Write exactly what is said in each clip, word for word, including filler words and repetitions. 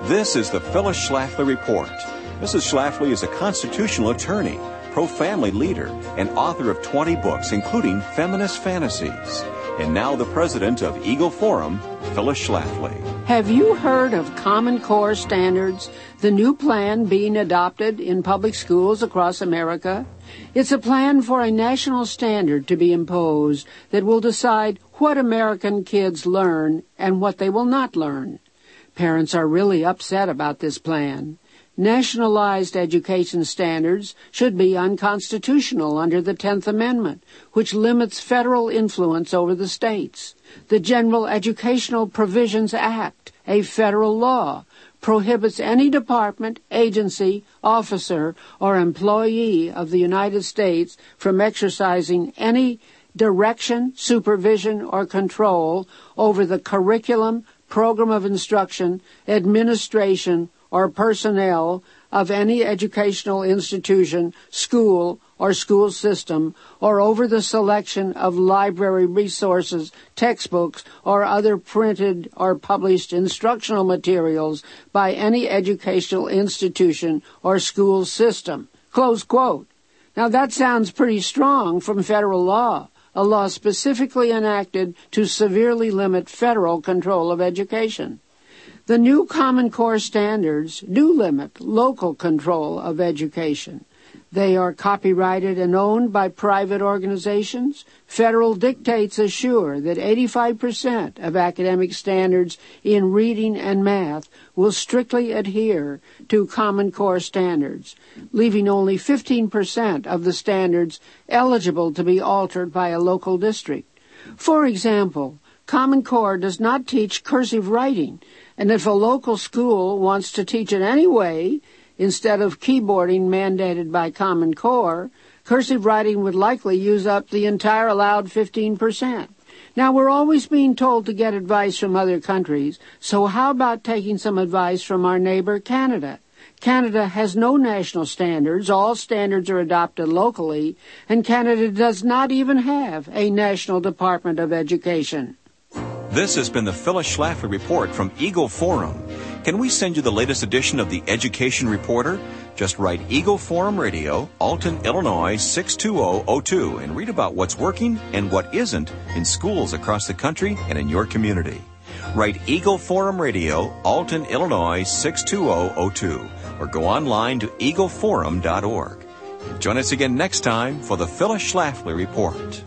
This is the Phyllis Schlafly Report. Missus Schlafly is a constitutional attorney, pro-family leader, and author of twenty books, including Feminist Fantasies. And now the president of Eagle Forum, Phyllis Schlafly. Have you heard of Common Core Standards, the new plan being adopted in public schools across America? It's a plan for a national standard to be imposed that will decide what American kids learn and what they will not learn. Parents are really upset about this plan. Nationalized education standards should be unconstitutional under the tenth Amendment, which limits federal influence over the states. The General Educational Provisions Act, a federal law, prohibits any department, agency, officer, or employee of the United States from exercising any direction, supervision, or control over the curriculum, program of instruction, administration, or personnel of any educational institution, school, or school system, or over the selection of library resources, textbooks, or other printed or published instructional materials by any educational institution or school system. Close quote. Now that sounds pretty strong from federal law, a law specifically enacted to severely limit federal control of education. The new Common Core standards do limit local control of education. They are copyrighted and owned by private organizations. Federal dictates assure that eighty-five percent of academic standards in reading and math will strictly adhere to Common Core standards, leaving only fifteen percent of the standards eligible to be altered by a local district. For example, Common Core does not teach cursive writing, and if a local school wants to teach it anyway, instead of keyboarding mandated by Common Core, cursive writing would likely use up the entire allowed fifteen percent. Now, we're always being told to get advice from other countries, so how about taking some advice from our neighbor, Canada? Canada has no national standards. All standards are adopted locally, and Canada does not even have a National Department of Education. This has been the Phyllis Schlafly Report from Eagle Forum. Can we send you the latest edition of the Education Reporter? Just write Eagle Forum Radio, Alton, Illinois six two zero zero two, and read about what's working and what isn't in schools across the country and in your community. Write Eagle Forum Radio, Alton, Illinois six two zero zero two, or go online to eagle forum dot org. Join us again next time for the Phyllis Schlafly Report.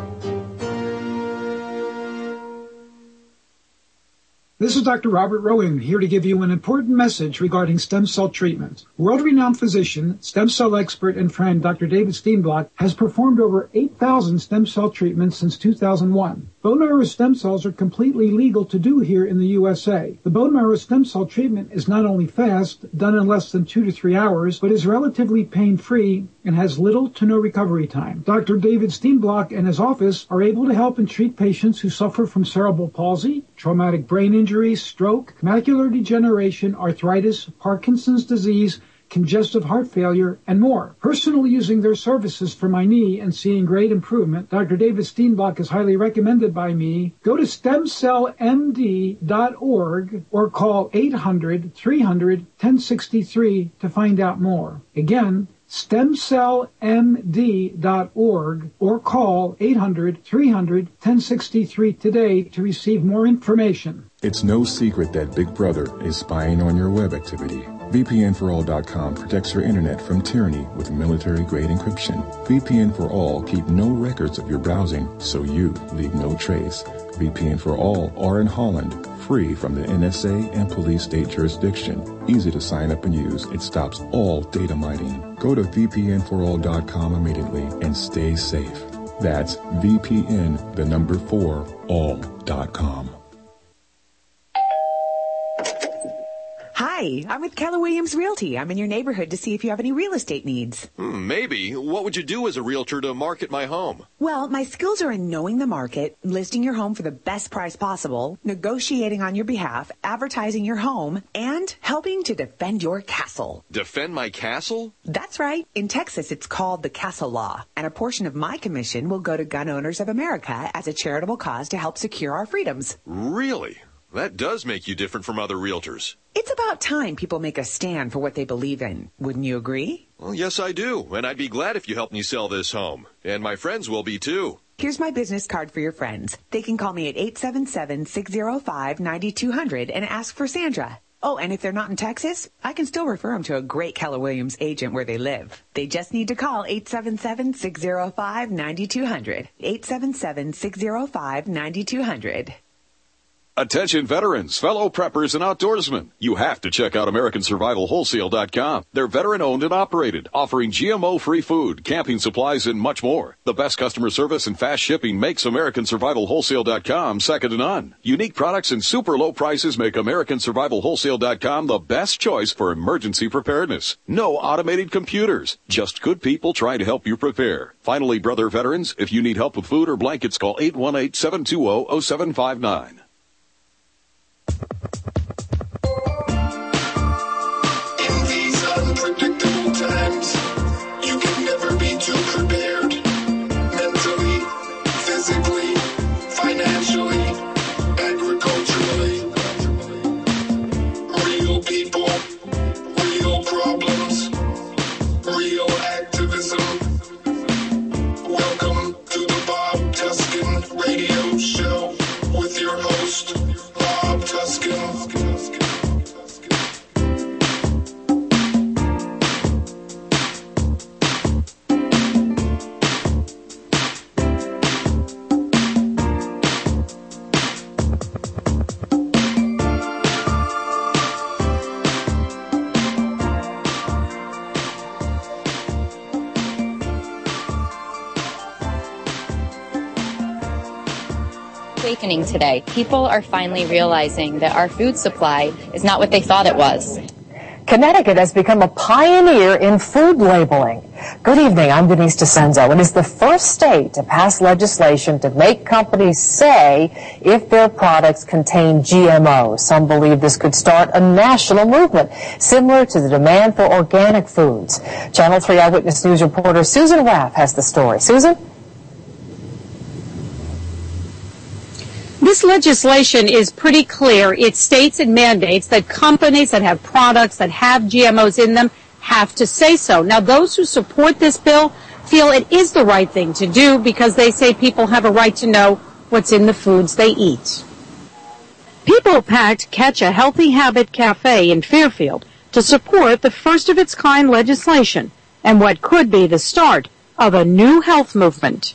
This is Doctor Robert Rowan, here to give you an important message regarding stem cell treatment. World-renowned physician, stem cell expert, and friend Doctor David Steenblock has performed over eight thousand stem cell treatments since two thousand one. Bone marrow stem cells are completely legal to do here in the U S A. The bone marrow stem cell treatment is not only fast, done in less than two to three hours, but is relatively pain-free and has little to no recovery time. Doctor David Steenblock and his office are able to help and treat patients who suffer from cerebral palsy, traumatic brain injury, stroke, macular degeneration, arthritis, Parkinson's disease, congestive heart failure, and more. Personally using their services for my knee and seeing great improvement, Doctor David Steenblock is highly recommended by me. Go to stem cell m d dot org or call eight hundred, three hundred, ten sixty-three to find out more. Again, stem cell m d dot org or call eight hundred, three hundred, ten sixty-three today to receive more information. It's no secret that Big Brother is spying on your web activity. V P N for all dot com protects your internet from tyranny with military-grade encryption. V P N for All keep no records of your browsing, so you leave no trace. V P N for All are in Holland, free from the N S A and police state jurisdiction. Easy to sign up and use. It stops all data mining. Go to V P N for all dot com immediately and stay safe. That's V P N, the number four, all dot com. Hi, I'm with Keller Williams Realty. I'm in your neighborhood to see if you have any real estate needs. Hmm, maybe. What would you do as a realtor to market my home? Well, my skills are in knowing the market, listing your home for the best price possible, negotiating on your behalf, advertising your home, and helping to defend your castle. Defend my castle? That's right. In Texas, it's called the Castle Law, and a portion of my commission will go to Gun Owners of America as a charitable cause to help secure our freedoms. Really? That does make you different from other realtors. It's about time people make a stand for what they believe in. Wouldn't you agree? Well, yes, I do. And I'd be glad if you helped me sell this home. And my friends will be, too. Here's my business card for your friends. They can call me at eight seven seven, six zero five, nine two zero zero and ask for Sandra. Oh, and if they're not in Texas, I can still refer them to a great Keller Williams agent where they live. They just need to call eight seven seven, six zero five, nine two zero zero. eight seven seven, six zero five, nine two zero zero. Attention veterans, fellow preppers, and outdoorsmen. You have to check out American Survival Wholesale dot com. They're veteran-owned and operated, offering G M O-free food, camping supplies, and much more. The best customer service and fast shipping makes American Survival Wholesale dot com second to none. Unique products and super low prices make American Survival Wholesale dot com the best choice for emergency preparedness. No automated computers, just good people trying to help you prepare. Finally, brother veterans, if you need help with food or blankets, call eight one eight, seven two zero, zero seven five nine. In these unpredictable times, you can never be too prepared. Mentally, physically, financially, agriculturally. Real people, real problems, real activism. Welcome to the Bob Tuskin Radio Show with your host, Bob Tuskin. Awakening today. People are finally realizing that our food supply is not what they thought it was. Connecticut has become a pioneer in food labeling. Good evening, I'm Denise DeCenzo. It is the first state to pass legislation to make companies say if their products contain G M Os. Some believe this could start a national movement, similar to the demand for organic foods. Channel three Eyewitness News reporter Susan Raff has the story. Susan? This legislation is pretty clear. It states and mandates that companies that have products that have G M Os in them have to say so. Now, those who support this bill feel it is the right thing to do because they say people have a right to know what's in the foods they eat. People packed Catch a Healthy Habit Cafe in Fairfield to support the first-of-its-kind legislation and what could be the start of a new health movement.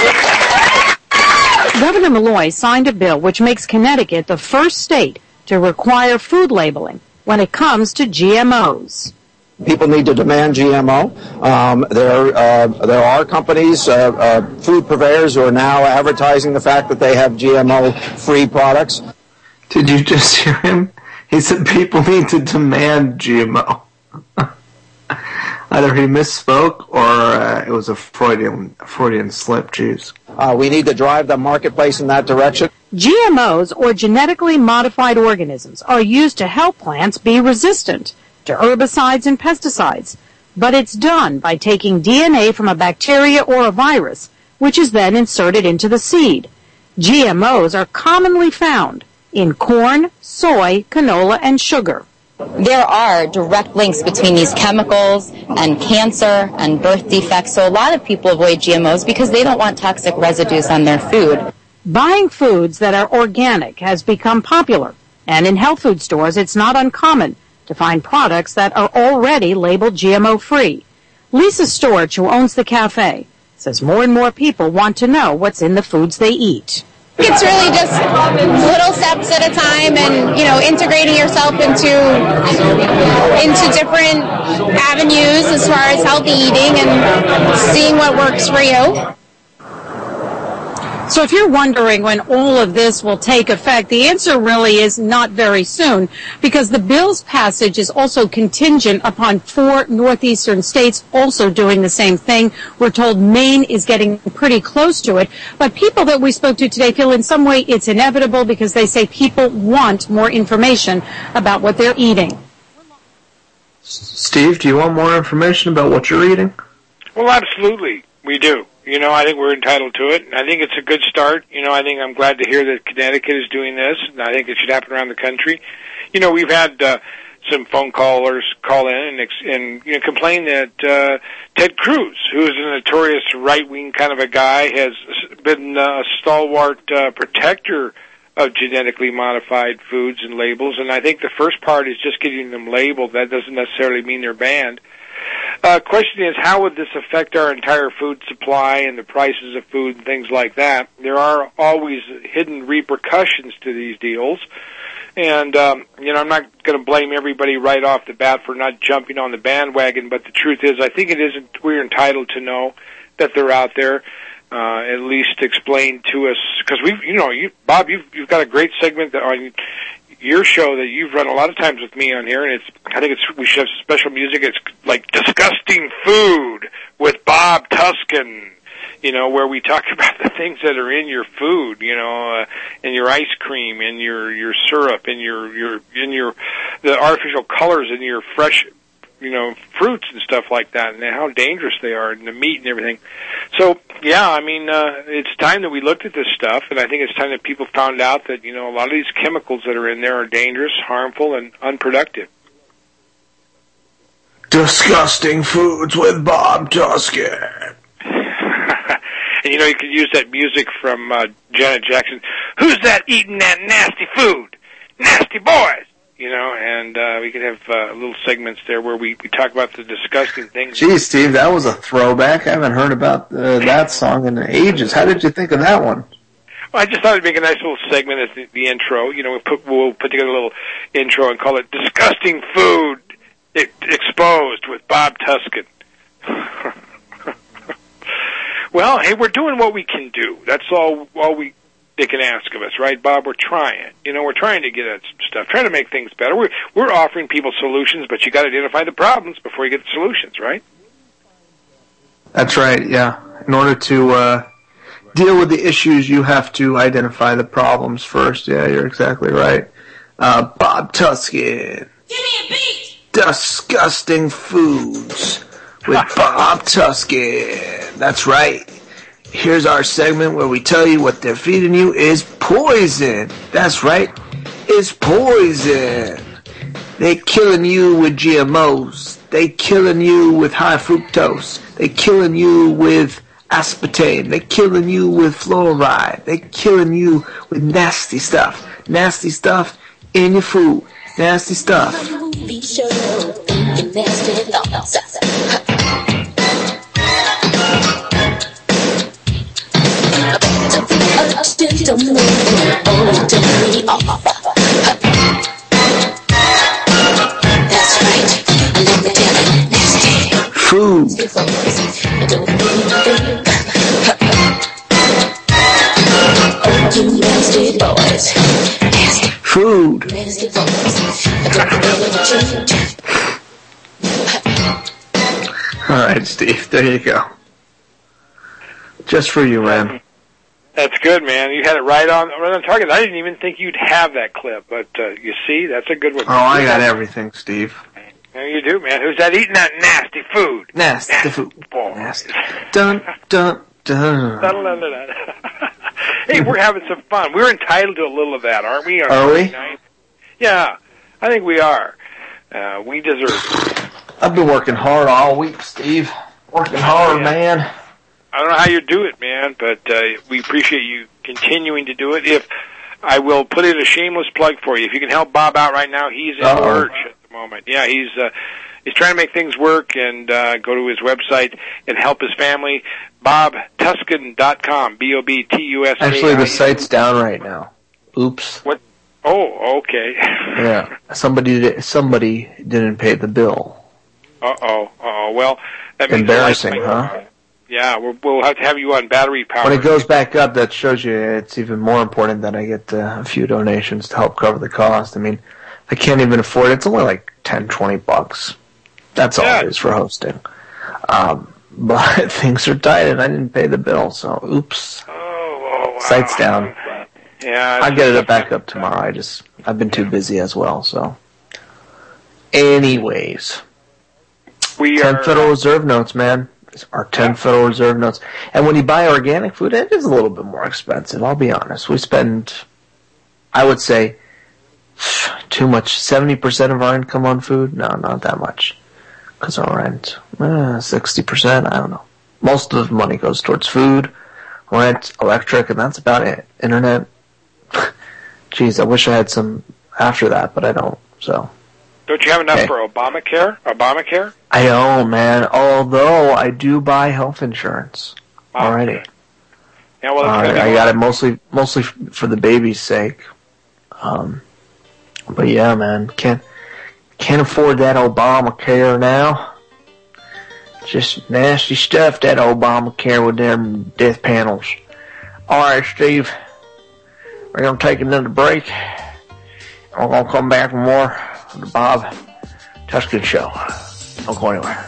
Governor Malloy signed a bill which makes Connecticut the first state to require food labeling when it comes to G M Os. People need to demand G M O. Um, there, uh, there are companies, uh, uh, food purveyors, who are now advertising the fact that they have G M O-free products. Did you just hear him? He said people need to demand G M O. Either he misspoke or uh, it was a Freudian Freudian slip. Jeez. Uh, we need to drive the marketplace in that direction. G M Os, or genetically modified organisms, are used to help plants be resistant to herbicides and pesticides. But it's done by taking D N A from a bacteria or a virus, which is then inserted into the seed. G M Os are commonly found in corn, soy, canola, and sugar. There are direct links between these chemicals and cancer and birth defects, so a lot of people avoid G M Os because they don't want toxic residues on their food. Buying foods that are organic has become popular, and in health food stores it's not uncommon to find products that are already labeled G M O-free. Lisa Storch, who owns the cafe, says more and more people want to know what's in the foods they eat. It's really just little steps at a time and, you know, integrating yourself into into different avenues as far as healthy eating and seeing what works for you. So if you're wondering when all of this will take effect, the answer really is not very soon, because the bill's passage is also contingent upon four northeastern states also doing the same thing. We're told Maine is getting pretty close to it, but people that we spoke to today feel in some way it's inevitable because they say people want more information about what they're eating. Steve, do you want more information about what you're eating? Well, absolutely, we do. You know, I think we're entitled to it. I think it's a good start. You know, I think I'm glad to hear that Connecticut is doing this, and I think it should happen around the country. You know, we've had uh, some phone callers call in and, ex- and you know, complain that uh, Ted Cruz, who is a notorious right-wing kind of a guy, has been a stalwart uh, protector of genetically modified foods and labels. And I think the first part is just getting them labeled. That doesn't necessarily mean they're banned. Uh, question is, how would this affect our entire food supply and the prices of food and things like that? There are always hidden repercussions to these deals. And, um, you know, I'm not going to blame everybody right off the bat for not jumping on the bandwagon, but the truth is I think it isn't, we're entitled to know that they're out there, uh, at least explain to us, because we've, you know, you, Bob, you've, you've got a great segment that on your show that you've run a lot of times with me on here, and it's, I think it's, we should have special music. It's like Disgusting Food with Bob Tuskin, you know, where we talk about the things that are in your food, you know, uh, in your ice cream, in your, your syrup, in your, your, in your, the artificial colors in your fresh, you know, fruits and stuff like that, and how dangerous they are, and the meat and everything. So, yeah, I mean, uh, it's time that we looked at this stuff, and I think it's time that people found out that, you know, a lot of these chemicals that are in there are dangerous, harmful, and unproductive. Disgusting Foods with Bob Tuskin. And, you know, you could use that music from uh, Janet Jackson. Who's that eating that nasty food? Nasty boys! You know, and uh, we could have uh, little segments there where we, we talk about the disgusting things. Geez, Steve, that was a throwback. I haven't heard about uh, that song in ages. How did you think of that one? Well, I just thought it'd make a nice little segment as the, the intro. You know, we'll put, we'll put together a little intro and call it Disgusting Food Exposed with Bob Tuskin. Well, hey, we're doing what we can do. That's all all we they can ask of us, right, Bob? We're trying. You know, we're trying to get at some stuff, trying to make things better. We're, we're offering people solutions, but you got to identify the problems before you get the solutions, right? That's right, yeah. In order to uh, deal with the issues, you have to identify the problems first. Yeah, you're exactly right. Uh, Bob Tuskin. Give me a beat! Disgusting Foods with Bob Tuskin. That's right. Here's our segment where we tell you what they're feeding you is poison. That's right. It's poison. They killing you with G M Os. They killing you with high fructose. They killing you with aspartame. They killing you with fluoride. They killing you with nasty stuff. Nasty stuff in your food. Nasty stuff. Food. Food. All right, Steve, there you go. Just for you, man. That's good, man. You had it right on, right on target. I didn't even think you'd have that clip, but uh, you see, that's a good one. Oh, I got everything, Steve. Yeah, you do, man. Who's that eating that nasty food? Nasty, nasty food. Boy. Nasty. Dun, dun, dun. dun, dun, dun, dun. Hey, we're having some fun. We're entitled to a little of that, aren't we? Are we? Yeah, I think we are. Uh, we deserve it. I've been working hard all week, Steve. Working hard, yeah. man. I don't know how you do it, man, but uh, we appreciate you continuing to do it. If I will put in a shameless plug for you. If you can help Bob out right now, he's in Uh-oh. Lurch at the moment. Yeah, he's uh, he's trying to make things work, and uh, go to his website and help his family. Bob Tuskin dot com, B O B T U S K I N. Actually, the site's down right now. Oops. What? Oh, okay. Yeah, somebody did, somebody didn't pay the bill. Uh-oh, uh-oh. Well, that makes embarrassing, huh? Yeah, we'll, we'll have to have you on battery power. When it goes back up, that shows you it's even more important that I get uh, a few donations to help cover the cost. I mean, I can't even afford it. It's only like ten, twenty bucks. That's all yeah. it is for hosting. Um, but things are tight, and I didn't pay the bill, so oops. Oh, oh wow. Site's down. Yeah, I'll get it back up tomorrow. I just, I've been too busy as well, so. Anyways. We ten are, Federal Reserve notes, man. our ten Federal Reserve notes. And when you buy organic food, it is a little bit more expensive, I'll be honest. We spend, I would say, too much, seventy percent of our income on food? No, not that much. Because our rent, eh, sixty percent, I don't know. Most of the money goes towards food, rent, electric, and that's about it. Internet, geez, I wish I had some after that, but I don't, so. Don't you have enough okay. for Obamacare? Obamacare? I don't, man. Although I do buy health insurance Oh, already. okay. Yeah, well, Uh, it's I got it mostly, mostly for the baby's sake. Um, but yeah, man, can't can't afford that Obamacare now. Just nasty stuff, that Obamacare with them death panels. All right, Steve, we're gonna take another break. We're gonna come back with more of the Bob Tuskin Show. Don't go anywhere.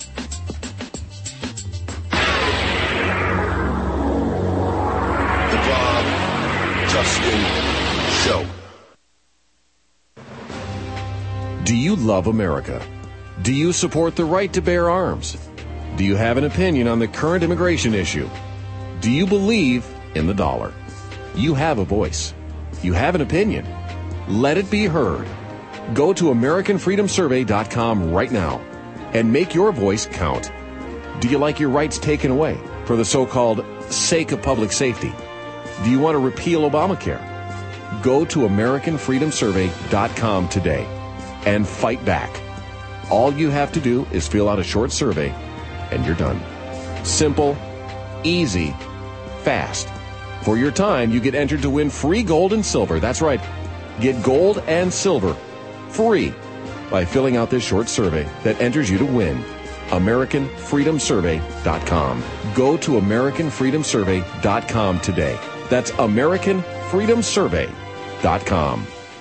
The Bob Tuskin Show. Do you love America? Do you support the right to bear arms? Do you have an opinion on the current immigration issue? Do you believe in the dollar? You have a voice. You have an opinion. Let it be heard. Go to American Freedom Survey dot com right now and make your voice count. Do you like your rights taken away for the so-called sake of public safety? Do you want to repeal Obamacare? Go to American Freedom Survey dot com today and fight back. All you have to do is fill out a short survey and you're done. Simple, easy, fast. For your time, you get entered to win free gold and silver. That's right. Get gold and silver free by filling out this short survey that enters you to win. American Freedom Survey dot com. Go to American Freedom Survey dot com today. That's American Freedom Survey dot com.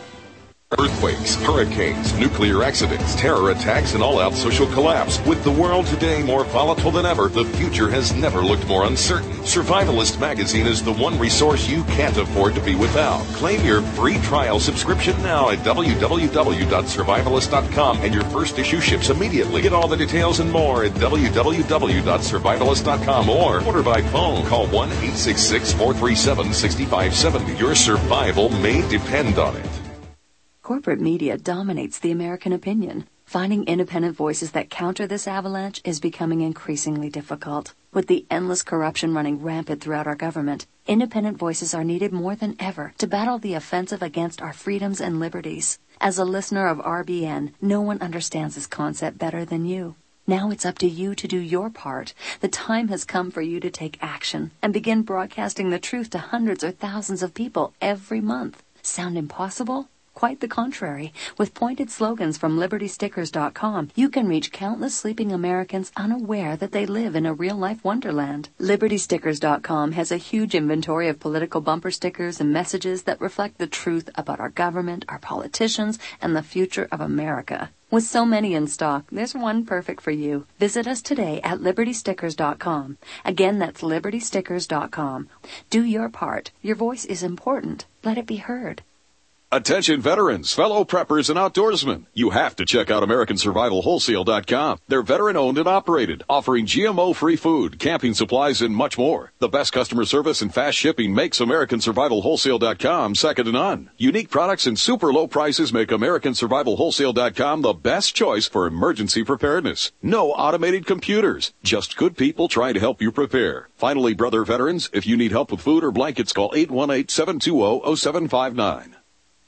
Earthquakes, hurricanes, nuclear accidents, terror attacks, and all-out social collapse. With the world today more volatile than ever, the future has never looked more uncertain. Survivalist Magazine is the one resource you can't afford to be without. Claim your free trial subscription now at w w w dot survivalist dot com, and your first issue ships immediately. Get all the details and more at w w w dot survivalist dot com or order by phone. Call one eight six six, four three seven, six five seven zero. Your survival may depend on it. Corporate media dominates the American opinion. Finding independent voices that counter this avalanche is becoming increasingly difficult. With the endless corruption running rampant throughout our government, independent voices are needed more than ever to battle the offensive against our freedoms and liberties. As a listener of R B N, no one understands this concept better than you. Now it's up to you to do your part. The time has come for you to take action and begin broadcasting the truth to hundreds or thousands of people every month. Sound impossible? Quite the contrary. With pointed slogans from Liberty Stickers dot com, you can reach countless sleeping Americans unaware that they live in a real-life wonderland. Liberty Stickers dot com has a huge inventory of political bumper stickers and messages that reflect the truth about our government, our politicians, and the future of America. With so many in stock, there's one perfect for you. Visit us today at Liberty Stickers dot com. Again, that's Liberty Stickers dot com. Do your part. Your voice is important. Let it be heard. Attention veterans, fellow preppers, and outdoorsmen. You have to check out American Survival Wholesale dot com. They're veteran-owned and operated, offering G M O-free food, camping supplies, and much more. The best customer service and fast shipping makes American Survival Wholesale dot com second to none. Unique products and super low prices make American Survival Wholesale dot com the best choice for emergency preparedness. No automated computers, just good people trying to help you prepare. Finally, brother veterans, if you need help with food or blankets, call eight one eight, seven two zero, zero seven five nine.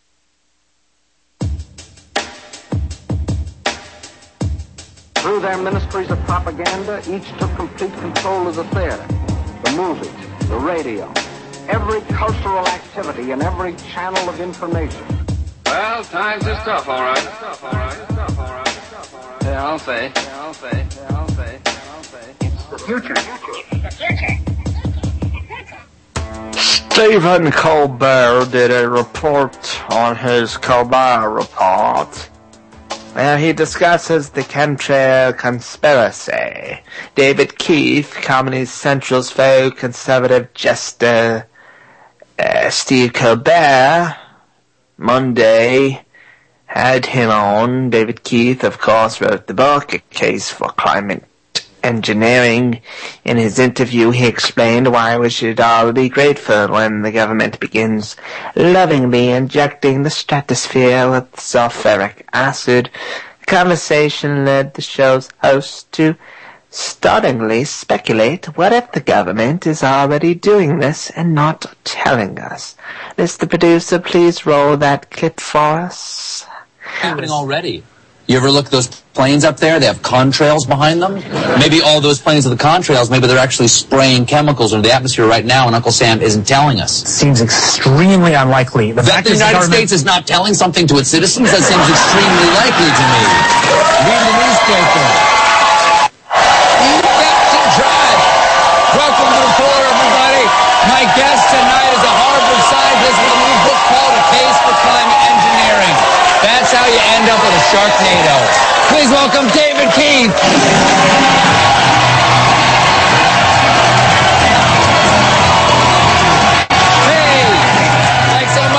Through their ministries of propaganda, each took complete control of the theater, the movies, the radio, every cultural activity and every channel of information. Well, times is tough, all right. Tough, all right. Tough, all right. Yeah, I'll say. Yeah, I'll say. Yeah, I'll say. Yeah, I'll say. It's the future. The future. Stephen Colbert did a report on his Colbert Report. Well, he discusses the chemtrail conspiracy. David Keith, Comedy Central's faux conservative jester, uh, Steve Colbert, Monday, had him on. David Keith, of course, wrote the book, A Case for Climate Engineering. In his interview, he explained why we should all be grateful when the government begins lovingly injecting the stratosphere with sulfuric acid. The conversation led the show's host to startlingly speculate, what if the government is already doing this and not telling us? Mister Producer, please roll that clip for us. Happening already. You ever look at those planes up there? They have contrails behind them. Maybe all those planes are the contrails. Maybe they're actually spraying chemicals into the atmosphere right now, and Uncle Sam isn't telling us. Seems extremely unlikely. The that fact the is United the States is not telling something to its citizens? That seems extremely likely to me. Read the newspaper. You got to drive. Welcome to the floor, everybody. My guest tonight is a Harvard scientist with a new book called A Case for Climate Engineering. That's how you end up with a Sharknado. Please welcome David Keith. Hey, thanks so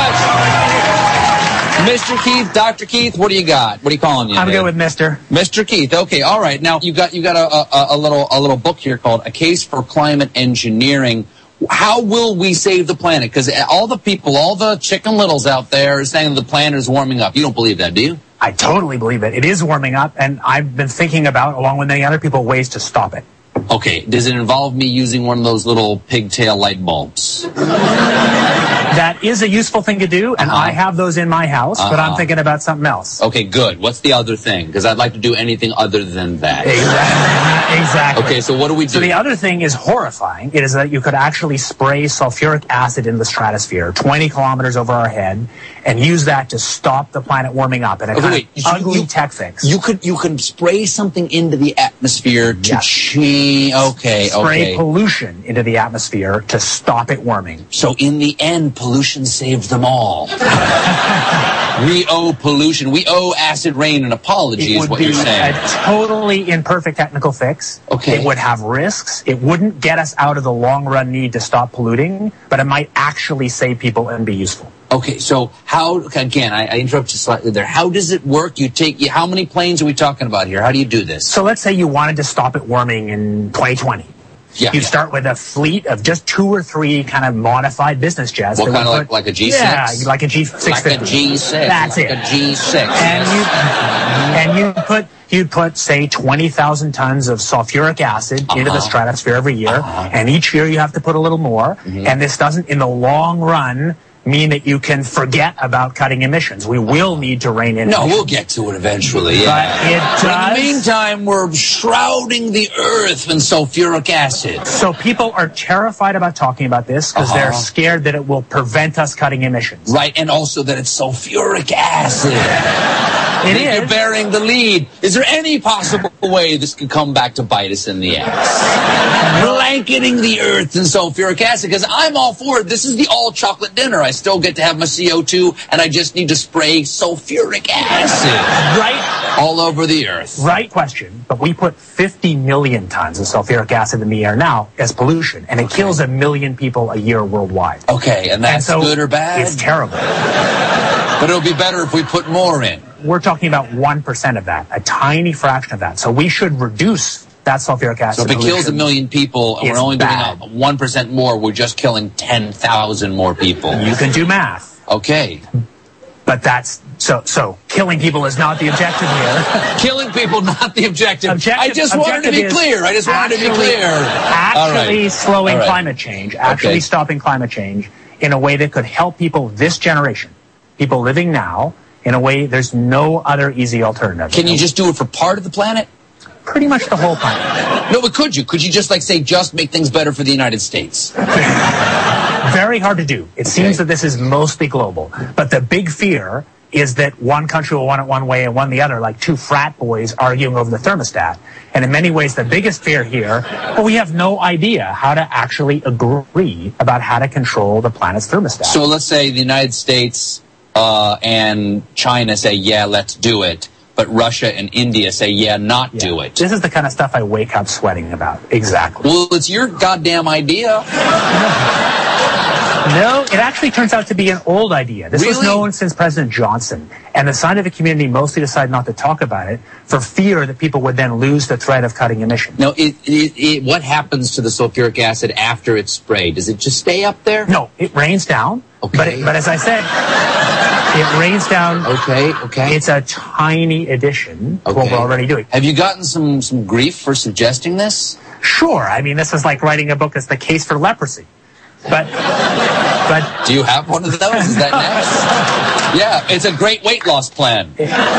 much. Mister Keith, Doctor Keith, what do you got? What are you calling you? I'm Dave? good with Mister Mister Keith. Okay, all right. Now you got you got a, a, a little a little book here called A Case for Climate Engineering. How will we save the planet? Because all the people, all the chicken littles out there are saying the planet is warming up. You don't believe that, do you? I totally believe it. It is warming up, and I've been thinking about, along with many other people, ways to stop it. Okay, does it involve me using one of those little pigtail light bulbs? That is a useful thing to do, and uh-huh. I have those in my house, uh-huh. but I'm thinking about something else. Okay, good. What's the other thing? Because I'd like to do anything other than that. Exactly. Exactly. Okay, so what do we do? So the other thing is horrifying. It is that you could actually spray sulfuric acid in the stratosphere twenty kilometers over our head and use that to stop the planet warming up in a okay, kind wait, of so ugly you, tech fix. You could you can spray something into the atmosphere to yes. change. Okay, spray okay. pollution into the atmosphere to stop it warming. So in the end, pollution saved them all. We owe pollution. We owe acid rain an apology, it is what you're saying. A totally imperfect technical fix. Okay. It would have risks. It wouldn't get us out of the long-run need to stop polluting, but it might actually save people and be useful. Okay, so how, again, I, I interrupt you slightly there. How does it work? You take, how many planes are we talking about here? How do you do this? So let's say you wanted to stop it warming in twenty twenty. Yeah, you yeah. start with a fleet of just two or three kind of modified business jets. What kind of, put, like, like a G six? Yeah, like a G six fifty. Like a G six. That's like it. a G six. And you, and you put, you put, say, twenty thousand tons of sulfuric acid uh-huh. into the stratosphere every year. Uh-huh. And each year you have to put a little more. Mm-hmm. And this doesn't, in the long run, mean that you can forget about cutting emissions. We will need to rein in No, emissions. we'll get to it eventually, yeah. But it does. But in the meantime, we're shrouding the earth in sulfuric acid. So people are terrified about talking about this because uh-huh. they're scared that it will prevent us cutting emissions. Right, and also that it's sulfuric acid. It is. You're is. bearing the lead. Is there any possible way this could come back to bite us in the ass? Blanketing the earth in sulfuric acid, because I'm all for it. This is the all-chocolate dinner. I still get to have my C O two, and I just need to spray sulfuric acid right all over the earth. Right question, but we put fifty million tons of sulfuric acid in the air now as pollution, and it okay. kills a million people a year worldwide. Okay, and that's and so good or bad? It's terrible. But it'll be better if we put more in. We're talking about one percent of that, a tiny fraction of that. So we should reduce that sulfuric acid. So if it kills a million people and we're only bad. doing one percent more, we're just killing ten thousand more people. You can do math. Okay. But that's, so, so killing people is not the objective here. Killing people, not the objective. objective I just wanted to be clear. I just wanted actually, to be clear. Actually right. slowing right. climate change, actually okay. stopping climate change in a way that could help people this generation, people living now, in a way there's no other easy alternative. Can you just do it for part of the planet? Pretty much the whole planet. No, but could you? Could you just, like, say, just make things better for the United States? Very hard to do. It okay. seems that this is mostly global. But the big fear is that one country will want it one way and one the other, like two frat boys arguing over the thermostat. And in many ways, the biggest fear here, well, we have no idea how to actually agree about how to control the planet's thermostat. So let's say the United States uh, and China say, yeah, let's do it. But Russia and India say, yeah, not yeah. do it. This is the kind of stuff I wake up sweating about. Exactly. Well, it's your goddamn idea. No, it actually turns out to be an old idea. This Really? was known since President Johnson, and the scientific community mostly decided not to talk about it for fear that people would then lose the threat of cutting emissions. Now, it, it, it, what happens to the sulfuric acid after it's sprayed? Does it just stay up there? No, it rains down. Okay. But, it, but as I said, it rains down. Okay, okay. It's a tiny addition to Okay. what we're already doing. Have you gotten some, some grief for suggesting this? Sure. I mean, this is like writing a book that's the case for leprosy. But, but Do you have one of those? Is that next? Yeah, it's a great weight loss plan.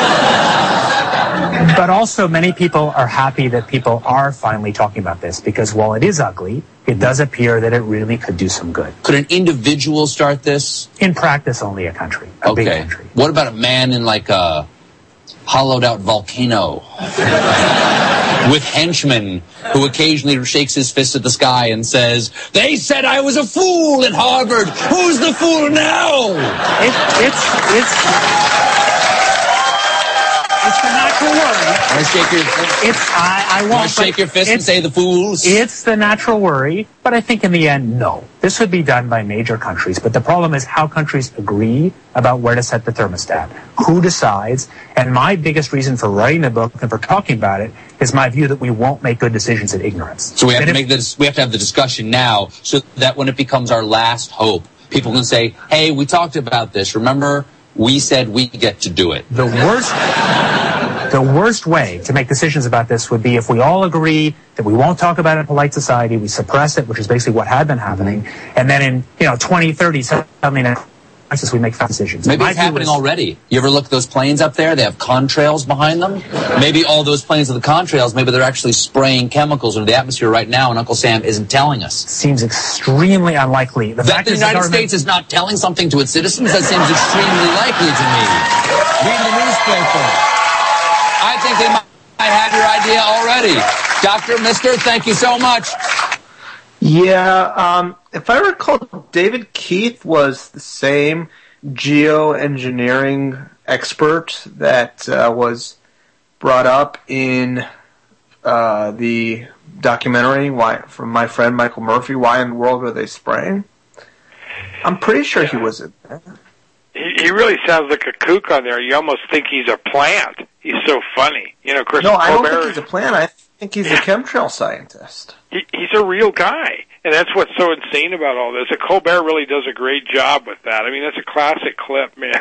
But also, many people are happy that people are finally talking about this because while it is ugly, it does appear that it really could do some good. Could an individual start this? In practice, only a country, a big Okay. country. What about a man in like a hollowed out volcano with henchmen who occasionally shakes his fist at the sky and says, "They said I was a fool at Harvard. Who's the fool now?" It, it's it's it's the natural worry. Want to shake your fist? It's I, I won't. Want to shake but your fist and it's- say the fools? It's the natural worry, but I think in the end, no. This would be done by major countries, but the problem is how countries agree about where to set the thermostat, who decides, and my biggest reason for writing the book and for talking about it is my view that we won't make good decisions in ignorance. So we have That to if- make this. We have to have the discussion now, so that when it becomes our last hope, people can say, "Hey, we talked about this. Remember, we said we get to do it." The worst, the worst way to make decisions about this would be if we all agree that we won't talk about it in polite society, we suppress it, which is basically what had been happening, and then in you know twenty thirty, suddenly in a crisis, we make fast decisions. Maybe My it's view happening is- already. You ever look at those planes up there? They have contrails behind them. Maybe all those planes with the contrails, maybe they're actually spraying chemicals into the atmosphere right now, and Uncle Sam isn't telling us. Seems extremely unlikely. The That fact the is United government- States is not telling something to its citizens, that seems extremely likely to me. Read the newspaper. I think they might have your idea already. Doctor Mister, thank you so much. Yeah, um, if I recall, David Keith was the same geoengineering expert that uh, was brought up in uh, the documentary Why, from my friend Michael Murphy, Why in the World Are They Spraying? I'm pretty sure he was it. He, he really sounds like a kook on there. You almost think he's a plant. He's so funny. You know, Chris No, I don't Colbert, think he's a plant. I think he's a chemtrail scientist. he, he's a real guy. And that's what's so insane about all this. And Colbert really does a great job with that. I mean, that's a classic clip, man.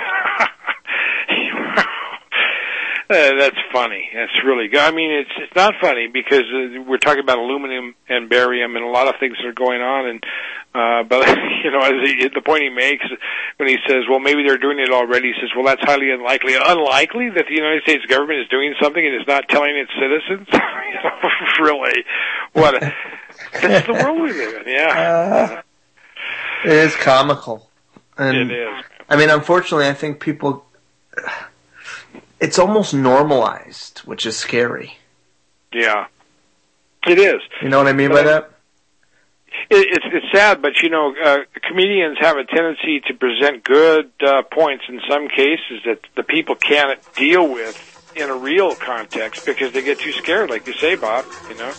Uh, that's funny. That's really good. I mean, it's it's not funny because uh, we're talking about aluminum and barium and a lot of things that are going on. And uh, but you know, as he, the point he makes when he says, "Well, maybe they're doing it already," he says, "Well, that's highly unlikely. Unlikely that the United States government is doing something and is not telling its citizens." You know, really, what? A, that's the world we live in. Yeah, uh, it is comical. And, it is. I mean, unfortunately, I think people. It's almost normalized, which is scary. Yeah, it is. You know what I mean but by that? It, it's it's sad, but you know, uh, comedians have a tendency to present good uh, points in some cases that the people can't deal with in a real context because they get too scared, like you say, Bob. You know.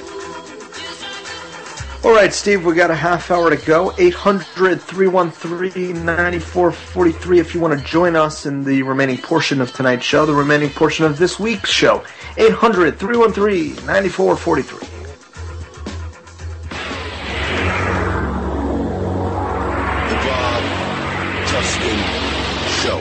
All right, Steve, we got a half hour to go. eight hundred, three one three, nine four four three if you want to join us in the remaining portion of tonight's show, the remaining portion of this week's show. eight hundred, three one three, nine four four three. The Bob Tuskin Show.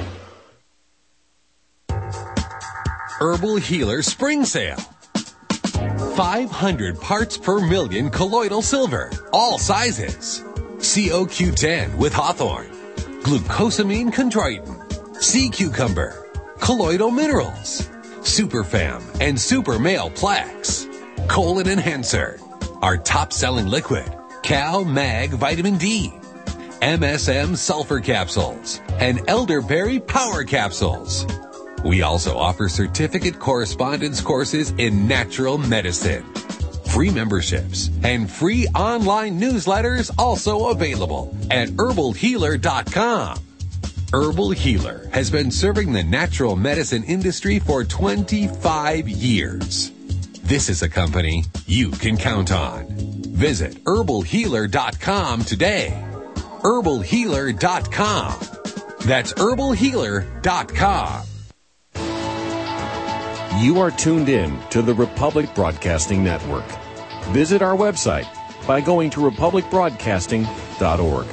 Herbal Healer Spring Sale. five hundred parts per million colloidal silver, all sizes. C O Q ten with Hawthorne, glucosamine chondroitin, sea cucumber, colloidal minerals, Superfam and Super Male Plaques, Colon Enhancer, our top-selling liquid, Cal Mag Vitamin D, M S M Sulfur Capsules, and Elderberry Power Capsules. We also offer certificate correspondence courses in natural medicine. Free memberships and free online newsletters also available at herbal healer dot com. Herbal Healer has been serving the natural medicine industry for twenty-five years. This is a company you can count on. Visit herbal healer dot com today. herbal healer dot com. That's herbal healer dot com. You are tuned in to the Republic Broadcasting Network. Visit our website by going to republic broadcasting dot org.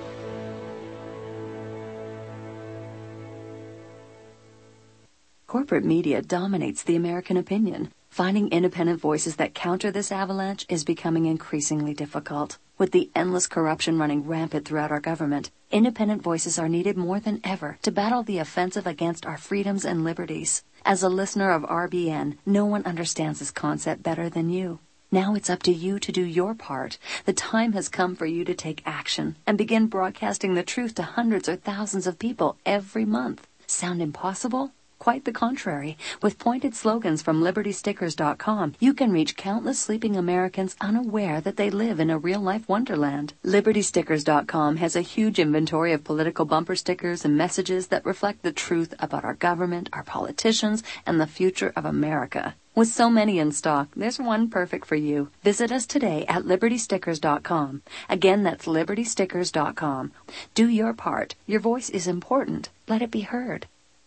Corporate media dominates the American opinion. Finding independent voices that counter this avalanche is becoming increasingly difficult. With the endless corruption running rampant throughout our government, independent voices are needed more than ever to battle the offensive against our freedoms and liberties. As a listener of R B N, no one understands this concept better than you. Now it's up to you to do your part. The time has come for you to take action and begin broadcasting the truth to hundreds or thousands of people every month. Sound impossible? Quite the contrary. With pointed slogans from liberty stickers dot com, you can reach countless sleeping Americans unaware that they live in a real-life wonderland. liberty stickers dot com has a huge inventory of political bumper stickers and messages that reflect the truth about our government, our politicians, and the future of America. With so many in stock, there's one perfect for you. Visit us today at liberty stickers dot com. Again, that's liberty stickers dot com. Do your part. Your voice is important. Let it be heard.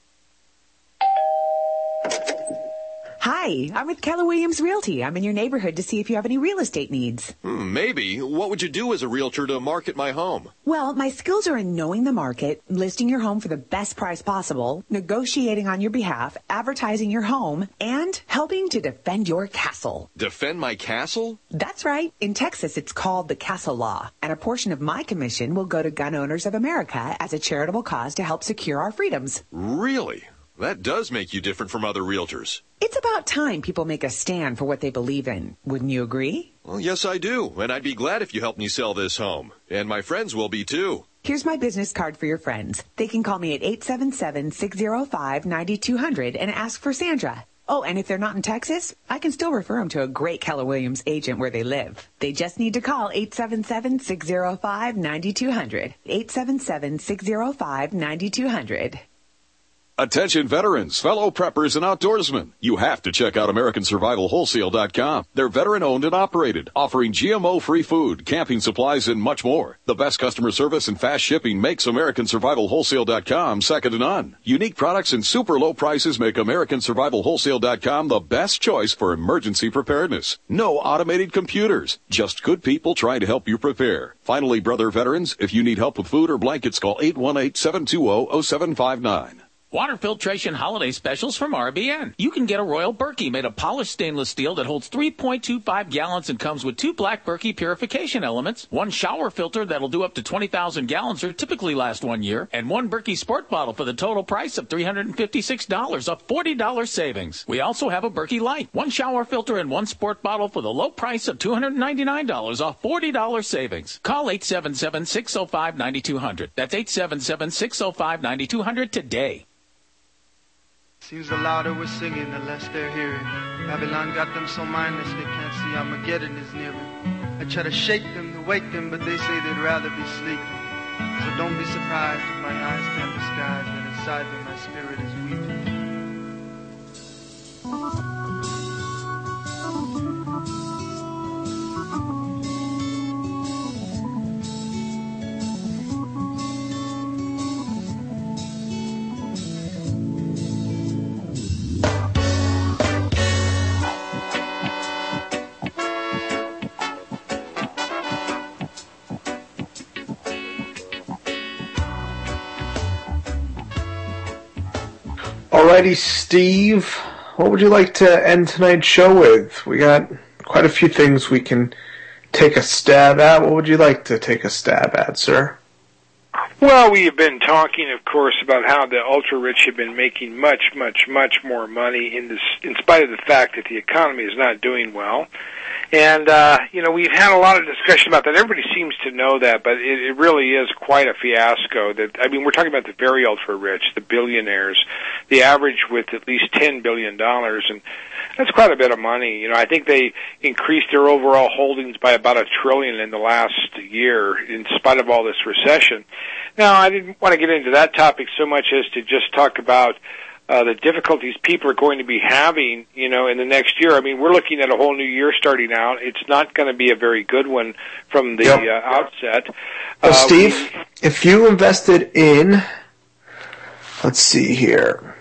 Hi, I'm with Keller Williams Realty. I'm in your neighborhood to see if you have any real estate needs. Hmm, maybe. What would you do as a realtor to market my home? Well, my skills are in knowing the market, listing your home for the best price possible, negotiating on your behalf, advertising your home, and helping to defend your castle. Defend my castle? That's right. In Texas, it's called the Castle Law, and a portion of my commission will go to Gun Owners of America as a charitable cause to help secure our freedoms. Really? That does make you different from other realtors. It's about time people make a stand for what they believe in. Wouldn't you agree? Well, yes, I do. And I'd be glad if you helped me sell this home. And my friends will be, too. Here's my business card for your friends. They can call me at eight seven seven, six zero five, nine two zero zero and ask for Sandra. Oh, and if they're not in Texas, I can still refer them to a great Keller Williams agent where they live. They just need to call eight seven seven, six zero five, nine two zero zero. eight seven seven, six zero five, nine two zero zero. Attention veterans, fellow preppers, and outdoorsmen. You have to check out American Survival Wholesale dot com. They're veteran-owned and operated, offering G M O-free food, camping supplies, and much more. The best customer service and fast shipping makes American Survival Wholesale dot com second to none. Unique products and super low prices make American Survival Wholesale dot com the best choice for emergency preparedness. No automated computers, just good people trying to help you prepare. Finally, brother veterans, if you need help with food or blankets, call eight one eight, seven two zero, zero seven five nine. Water filtration holiday specials from R B N. You can get a Royal Berkey made of polished stainless steel that holds three point two five gallons and comes with two black Berkey purification elements, one shower filter that'll do up to twenty thousand gallons or typically last one year, and one Berkey Sport bottle for the total price of three hundred fifty-six dollars, a forty dollars savings. We also have a Berkey Light, one shower filter and one sport bottle for the low price of two hundred ninety-nine dollars, a forty dollars savings. Call eight seven seven, six zero five, nine two zero zero. That's eight seven seven, six zero five, nine two zero zero today. Seems the louder we're singing, the less they're hearing. Babylon got them so mindless they can't see Armageddon is nearing. I try to shake them, to wake them, but they say they'd rather be sleeping. So don't be surprised if my eyes can't disguise that inside me my spirit is weeping. Alrighty, Steve, what would you like to end tonight's show with? We got quite a few things we can take a stab at. What would you like to take a stab at, sir? Well, we have been talking, of course, about how the ultra-rich have been making much, much, much more money in this, in spite of the fact that the economy is not doing well. And, uh, you know, we've had a lot of discussion about that. Everybody seems to know that, but it, it really is quite a fiasco. That I mean, we're talking about the very ultra-rich, the billionaires, the average with at least ten billion dollars, and that's quite a bit of money. You know, I think they increased their overall holdings by about a trillion in the last year, in spite of all this recession. Now, I didn't want to get into that topic so much as to just talk about uh, the difficulties people are going to be having, you know, in the next year. I mean, we're looking at a whole new year starting out. It's not going to be a very good one from the Yep. uh, outset. Well, Uh, Steve, we- if you invested in, let's see here,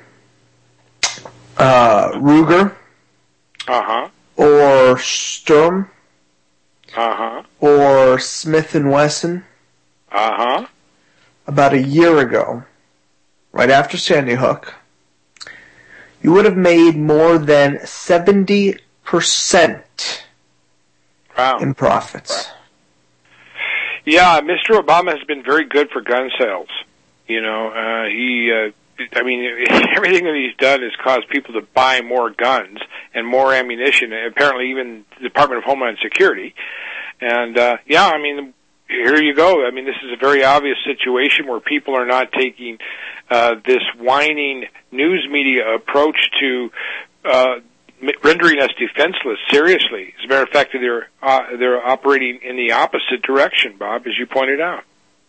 uh, Ruger uh-huh, or Sturm uh-huh, or Smith and Wesson uh-huh. about a year ago, right after Sandy Hook, you would have made more than seventy percent Wow. in profits. Yeah, Mister Obama has been very good for gun sales. You know, uh, he, uh, I mean, everything that he's done has caused people to buy more guns and more ammunition, and apparently even the Department of Homeland Security. And, uh, yeah, I mean, here you go. I mean, this is a very obvious situation where people are not taking, uh, this whining news media approach to, uh, rendering us defenseless seriously. As a matter of fact, they're uh, they're operating in the opposite direction, Bob, as you pointed out.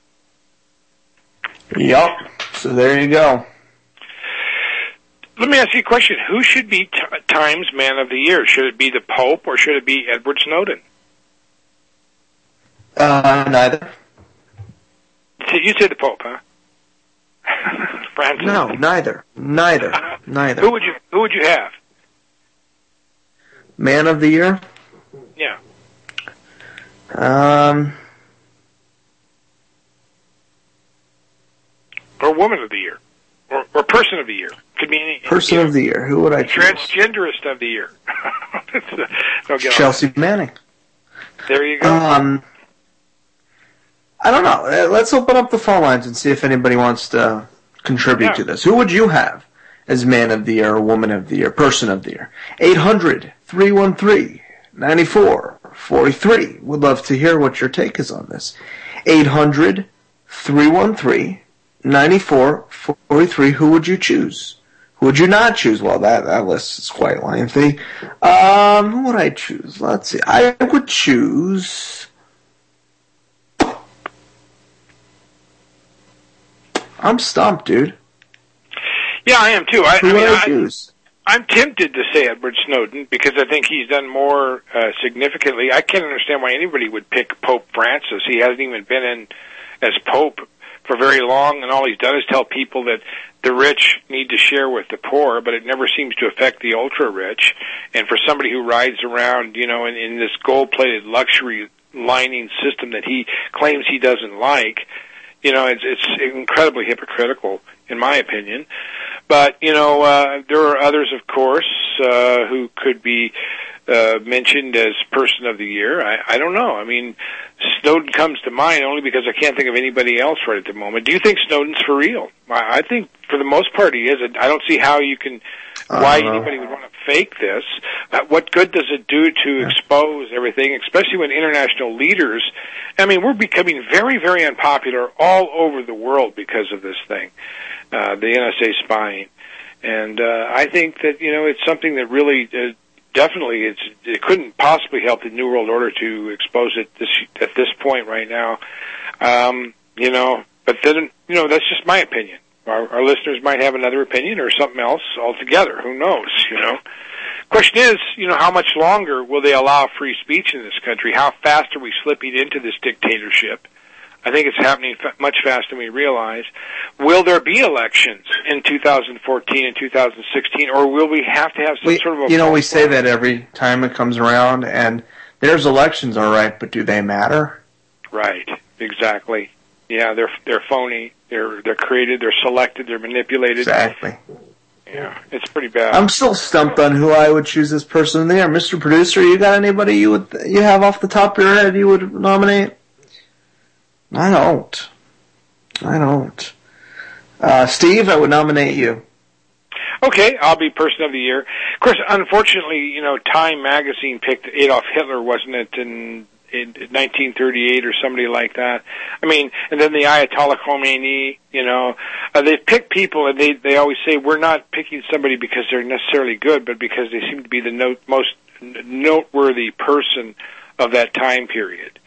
Yep. So there you go. Let me ask you a question. Who should be t- Times Man of the Year? Should it be the Pope or should it be Edward Snowden? Uh, neither. You said the Pope, huh? Francis? No, neither. Neither. Neither. Who would you Who would you have? Man of the Year? Yeah. Um, Or Woman of the Year? Or, or Person of the Year? Could be any. Person of the Year. Who would I choose? Transgenderist of the Year. Don't get Chelsea on. Manning. There you go. Um, I don't know. Uh, Let's open up the phone lines and see if anybody wants to contribute Yeah. to this. Who would you have as Man of the Year, or Woman of the Year, Person of the Year? eight hundred, three one three, nine four four three. Would love to hear what your take is on this. eight hundred, three one three, nine four four three. Who would you choose? Who would you not choose? Well, that, that list is quite lengthy. Um, who would I choose? Let's see. I would choose... I'm stumped, dude. Yeah, I am too. I, Who I would mean, I I, choose? I'm tempted to say Edward Snowden because I think he's done more uh, significantly. I can't understand why anybody would pick Pope Francis. He hasn't even been in as Pope for very long, and all he's done is tell people that the rich need to share with the poor, but it never seems to affect the ultra-rich. And for somebody who rides around, you know, in, in this gold-plated luxury lining system that he claims he doesn't like, you know, it's, it's incredibly hypocritical, in my opinion. But, you know, uh, there are others, of course, uh, who could be uh, mentioned as Person of the Year. I, I don't know. I mean, Snowden comes to mind only because I can't think of anybody else right at the moment. Do you think Snowden's for real? I, I think, for the most part, he is. I don't see how you can, why Uh-huh. anybody would want to fake this. Uh, what good does it do to expose everything, especially when international leaders, I mean, we're becoming very, very unpopular all over the world because of this thing, uh, the N S A spying. And uh, I think that, you know, it's something that really, uh, definitely, it's, it couldn't possibly help the New World Order to expose it this, at this point right now. Um, you know, but then, you know, that's just my opinion. Our, our listeners might have another opinion or something else altogether. Who knows, you know? Question is, you know, how much longer will they allow free speech in this country? How fast are we slipping into this dictatorship? I think it's happening fa- much faster than we realize. Will there be elections in two thousand fourteen and two thousand sixteen, or will we have to have some We, sort of a... you know, we say that every time it comes around, and there's elections, all right, but do they matter? Right, exactly. Yeah, they're they're phony. They're they're created. They're selected. They're manipulated. Exactly. Yeah, it's pretty bad. I'm still stumped on who I would choose as Person of the Year. Mister Producer, you got anybody you would you have off the top of your head you would nominate? I don't. I don't. Uh, Steve, I would nominate you. Okay, I'll be Person of the Year. Of course, unfortunately, you know, Time magazine picked Adolf Hitler, wasn't it, in, in nineteen thirty-eight or somebody like that. I mean, and then the Ayatollah Khomeini, you know, uh, they pick people, and they they always say we're not picking somebody because they're necessarily good, but because they seem to be the note, most noteworthy person of that time period.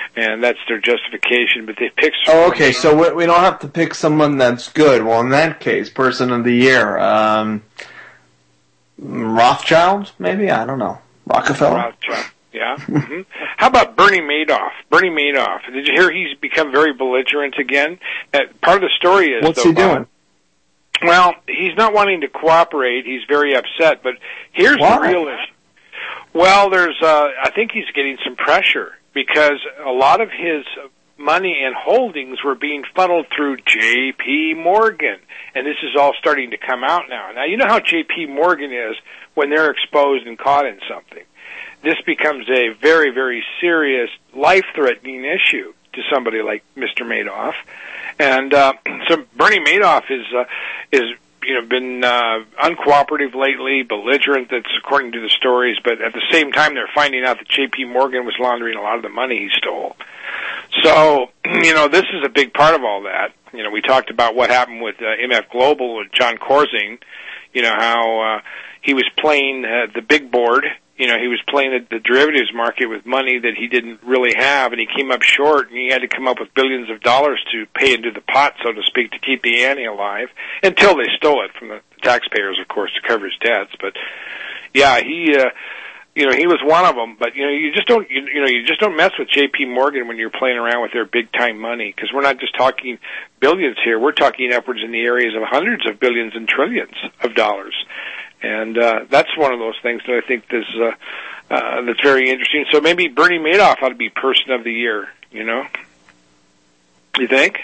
and that's their justification. But they picked. Oh, okay. So we, we don't have to pick someone that's good. Well, in that case, person of the year, um, Rothschild, maybe. I don't know. Rockefeller. Rothschild. Yeah. Mm-hmm. How about Bernie Madoff? Bernie Madoff. Did you hear he's become very belligerent again? Uh, part of the story is what's though, he doing? Bob, well, he's not wanting to cooperate. He's very upset. But here's Why? the real issue. Well, there's. Uh, I think he's getting some pressure because a lot of his money and holdings were being funneled through J P Morgan, and this is all starting to come out now. Now, you know how J P Morgan is when they're exposed and caught in something. This becomes a very, very serious, life-threatening issue to somebody like Mister Madoff. And uh, so Bernie Madoff is uh, is you know been uh, uncooperative lately, belligerent. That's according to the stories. But at the same time, they're finding out that J P Morgan was laundering a lot of the money he stole. So you know this is a big part of all that. You know we talked about what happened with uh, M F Global and John Corzine. You know how uh, he was playing uh, the big board. You know, he was playing the, the derivatives market with money that he didn't really have, and he came up short, and he had to come up with billions of dollars to pay into the pot, so to speak, to keep the ante alive, until they stole it from the taxpayers, of course, to cover his debts. But, yeah, he, uh, you know, he was one of them. But, you know, you just don't, you, you know, you just don't mess with J P Morgan when you're playing around with their big-time money, because we're not just talking billions here. We're talking upwards in the areas of hundreds of billions and trillions of dollars. And uh, that's one of those things that I think is uh, uh, that's very interesting. So maybe Bernie Madoff ought to be Person of the Year. You know, you think?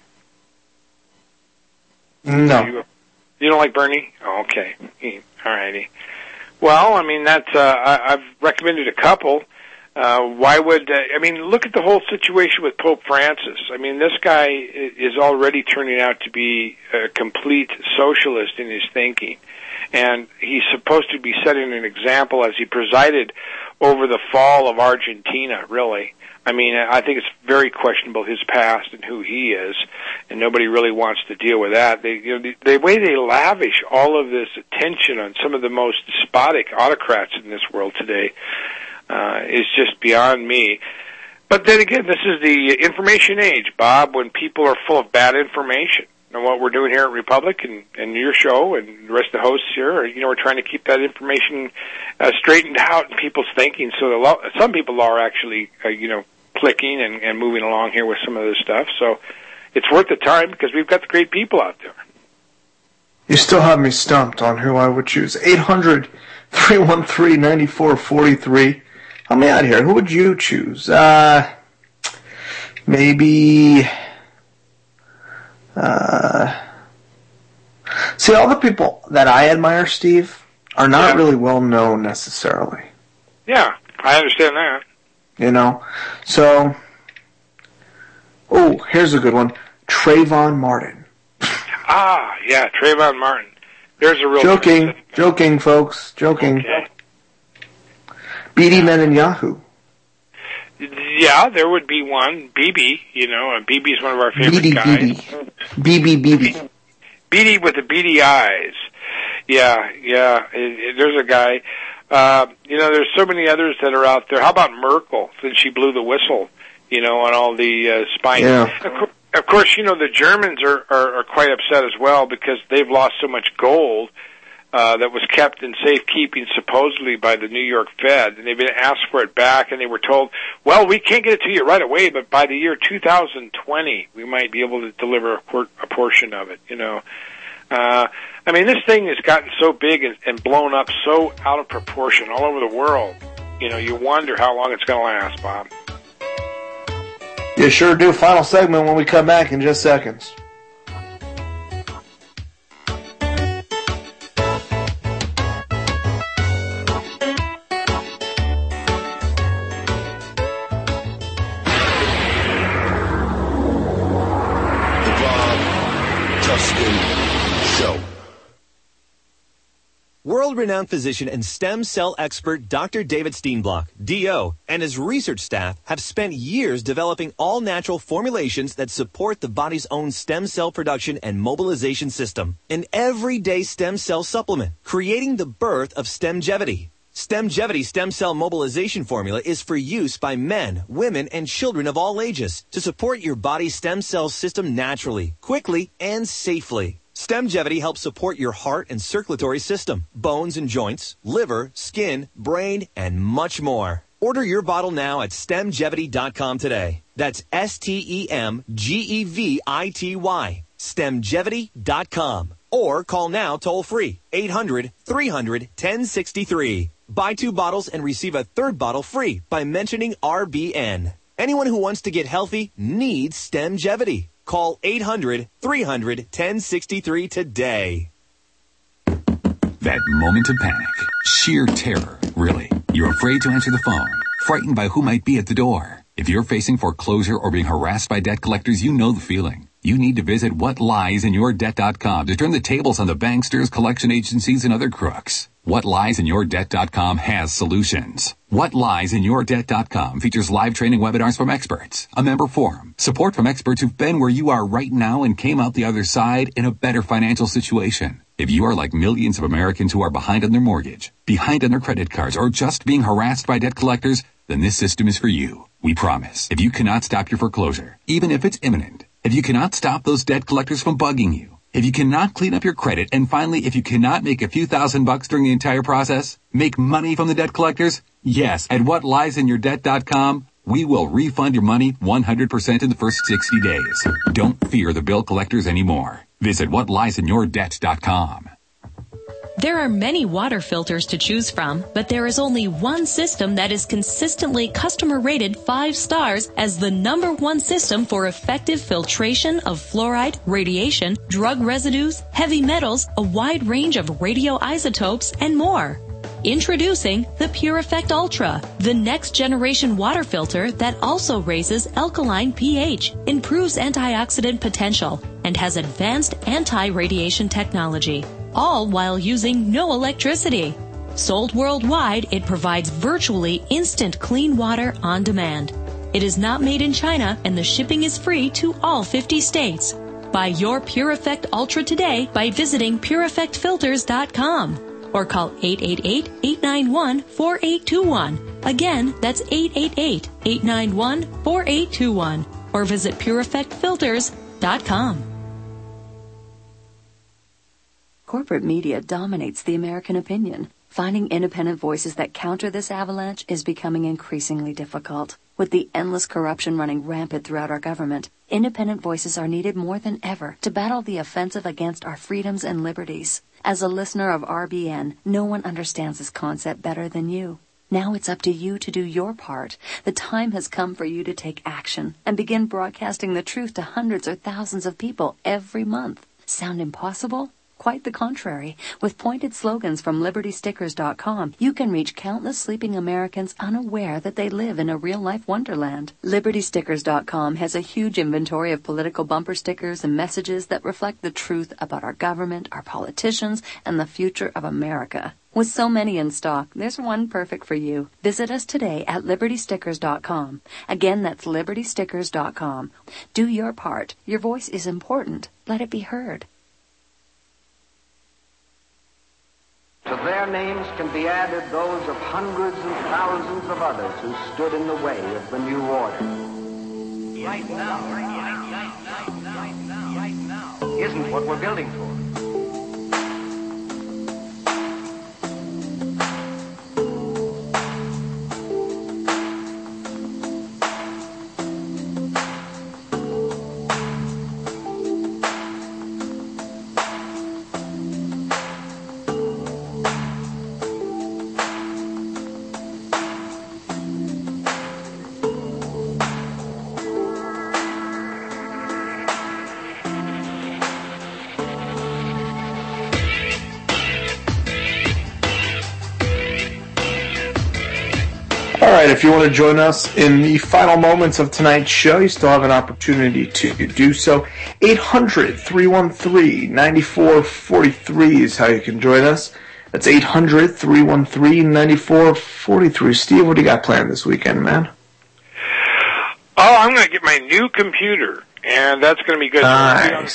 No. You, you don't like Bernie? Oh, okay. All righty. Well, I mean that's uh, I, I've recommended a couple. Uh, why would uh, I mean? Look at the whole situation with Pope Francis. I mean, this guy is already turning out to be a complete socialist in his thinking. And he's supposed to be setting an example as he presided over the fall of Argentina, really. I mean, I think it's very questionable, his past and who he is, and nobody really wants to deal with that. They, you know, the, the way they lavish all of this attention on some of the most despotic autocrats in this world today uh, is just beyond me. But then again, this is the information age, Bob, when people are full of bad information. And what we're doing here at Republic and, and your show and the rest of the hosts here, you know, we're trying to keep that information uh, straightened out in people's thinking. So the lo- some people are actually, uh, you know, clicking and, and moving along here with some of this stuff. So it's worth the time because we've got the great people out there. You still have me stumped on who I would choose. eight hundred, three one three, nine four four three. Help me out here. Who would you choose? Uh, maybe... Uh, see, all the people that I admire, Steve, are not yeah. really well known necessarily. Yeah, I understand that. You know, so, oh, here's a good one. Trayvon Martin. Ah, yeah, Trayvon Martin. There's a real... Joking, person. joking, folks, joking. Okay. Beatty Netanyahu. Yeah, there would be one. Bibi, you know, and Bibi's one of our favorite Beatty, guys. Bibi, Bibi. Beatty with the beady eyes. Yeah, yeah, it, it, there's a guy. Uh, you know, there's so many others that are out there. How about Merkel, since she blew the whistle, you know, on all the uh, spying? Yeah. Of, co- of course, you know, the Germans are, are, are quite upset as well because they've lost so much gold. Uh, that was kept in safekeeping supposedly by the New York Fed, and they've been asked for it back, and they were told, well, we can't get it to you right away, but by the year two thousand twenty, we might be able to deliver a, por- a portion of it, you know. Uh, I mean, this thing has gotten so big and, and blown up so out of proportion all over the world, you know, you wonder how long it's going to last, Bob. You sure do. Final segment when we come back in just seconds. World-renowned physician and stem cell expert Doctor David Steenblock, D O, and his research staff have spent years developing all-natural formulations that support the body's own stem cell production and mobilization system. An everyday stem cell supplement, creating the birth of Stemgevity. StemGevity Stem Cell Mobilization Formula is for use by men, women, and children of all ages to support your body's stem cell system naturally, quickly, and safely. StemGevity helps support your heart and circulatory system, bones and joints, liver, skin, brain, and much more. Order your bottle now at stemgevity dot com today. That's S T E M G E V I T Y. stemgevity dot com. Or call now toll free, eight hundred, three hundred, ten sixty-three. Buy two bottles and receive a third bottle free by mentioning R B N. Anyone who wants to get healthy needs StemGevity. Call eight hundred, three hundred, ten sixty-three today. That moment of panic. Sheer terror, really. You're afraid to answer the phone, frightened by who might be at the door. If you're facing foreclosure or being harassed by debt collectors, you know the feeling. You need to visit what lies in your debt dot com to turn the tables on the banksters, collection agencies, and other crooks. what lies in your debt dot com has solutions. what lies in your debt dot com features live training webinars from experts, a member forum, support from experts who've been where you are right now and came out the other side in a better financial situation. If you are like millions of Americans who are behind on their mortgage, behind on their credit cards, or just being harassed by debt collectors, then this system is for you. We promise. If you cannot stop your foreclosure, even if it's imminent, if you cannot stop those debt collectors from bugging you, if you cannot clean up your credit, and finally, if you cannot make a few thousand bucks during the entire process, make money from the debt collectors, yes, at what lies in your debt dot com, we will refund your money one hundred percent in the first sixty days. Don't fear the bill collectors anymore. Visit what lies in your debt dot com. There are many water filters to choose from, but there is only one system that is consistently customer rated five stars as the number one system for effective filtration of fluoride, radiation, drug residues, heavy metals, a wide range of radioisotopes, and more. Introducing the Pure Effect Ultra, the next generation water filter that also raises alkaline pH, improves antioxidant potential, and has advanced anti-radiation technology, all while using no electricity. Sold worldwide, it provides virtually instant clean water on demand. It is not made in China, and the shipping is free to all fifty states. Buy your Pure Effect Ultra today by visiting pure effect filters dot com. Or call eight eight eight, eight nine one, four eight two one. Again, that's eight eight eight, eight nine one, four eight two one. Or visit pure effect filters dot com. Corporate media dominates the American opinion. Finding independent voices that counter this avalanche is becoming increasingly difficult. With the endless corruption running rampant throughout our government, independent voices are needed more than ever to battle the offensive against our freedoms and liberties. As a listener of R B N, no one understands this concept better than you. Now it's up to you to do your part. The time has come for you to take action and begin broadcasting the truth to hundreds or thousands of people every month. Sound impossible? Quite the contrary. With pointed slogans from liberty stickers dot com, you can reach countless sleeping Americans unaware that they live in a real-life wonderland. liberty stickers dot com has a huge inventory of political bumper stickers and messages that reflect the truth about our government, our politicians, and the future of America. With so many in stock, there's one perfect for you. Visit us today at liberty stickers dot com. Again, that's liberty stickers dot com. Do your part. Your voice is important. Let it be heard. To their names can be added those of hundreds and thousands of others who stood in the way of the new order. Right now, right now, right now, right now, right now, isn't what we're building for. Alright, if you want to join us in the final moments of tonight's show, you still have an opportunity to do so. eight hundred, three one three, nine four four three is how you can join us. That's eight hundred, three one three, nine four four three. Steve, what do you got planned this weekend, man? Oh, I'm going to get my new computer, and that's going to be good. Nice.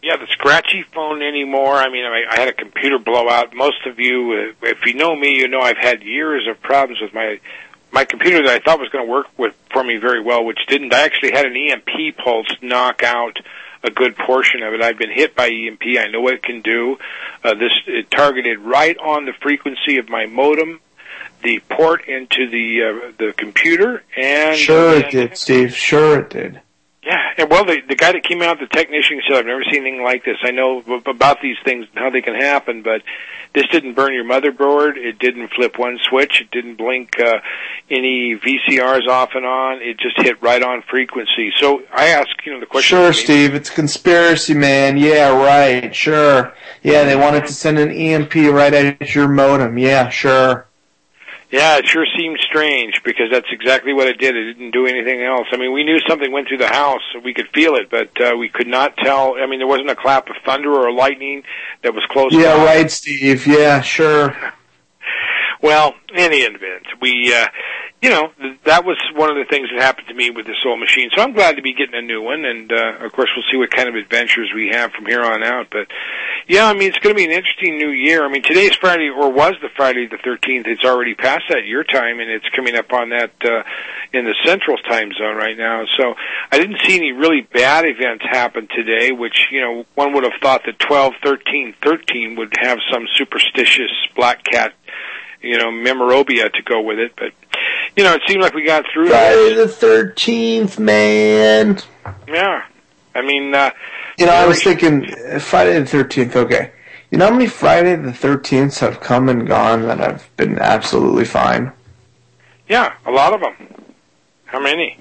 Yeah, the scratchy phone anymore. I mean, I, I had a computer blowout. Most of you, uh, if you know me, you know I've had years of problems with my my computer that I thought was going to work with for me very well, which didn't. I actually had an E M P pulse knock out a good portion of it. I've been hit by E M P. I know what it can do. Uh, this it targeted right on the frequency of my modem, the port into the uh, the computer, and sure and, it did, Steve. Sure it did. Yeah, and well, the, the guy that came out, the technician, said, I've never seen anything like this. I know about these things, how they can happen, but this didn't burn your motherboard. It didn't flip one switch. It didn't blink uh, any V C Rs off and on. It just hit right on frequency. So I ask, you know, the question. Sure, Steve, it's conspiracy, man. Yeah, right, sure. Yeah, they wanted to send an E M P right at your modem. Yeah, sure. Yeah, it sure seemed strange because that's exactly what it did. It didn't do anything else. I mean, we knew something went through the house. So we could feel it, but uh, we could not tell. I mean, there wasn't a clap of thunder or lightning that was close Yeah, by. right, Steve. Yeah, sure. Well, in any event, we, uh, you know, th- that was one of the things that happened to me with this old machine. So I'm glad to be getting a new one, and uh, of course we'll see what kind of adventures we have from here on out. But yeah, I mean, it's going to be an interesting new year. I mean, today's Friday, or was the Friday the thirteenth. It's already past that year time, and it's coming up on that uh, in the Central Time Zone right now. So I didn't see any really bad events happen today, which, you know, one would have thought that twelve, thirteen, thirteen would have some superstitious black cat, you know, memorabilia to go with it. But, you know, it seemed like we got through Friday the thirteenth, man. Yeah. I mean, uh, you know, I was thinking uh, Friday the thirteenth, okay. You know how many Friday the thirteenths have come and gone that have been absolutely fine? Yeah, a lot of them. How many?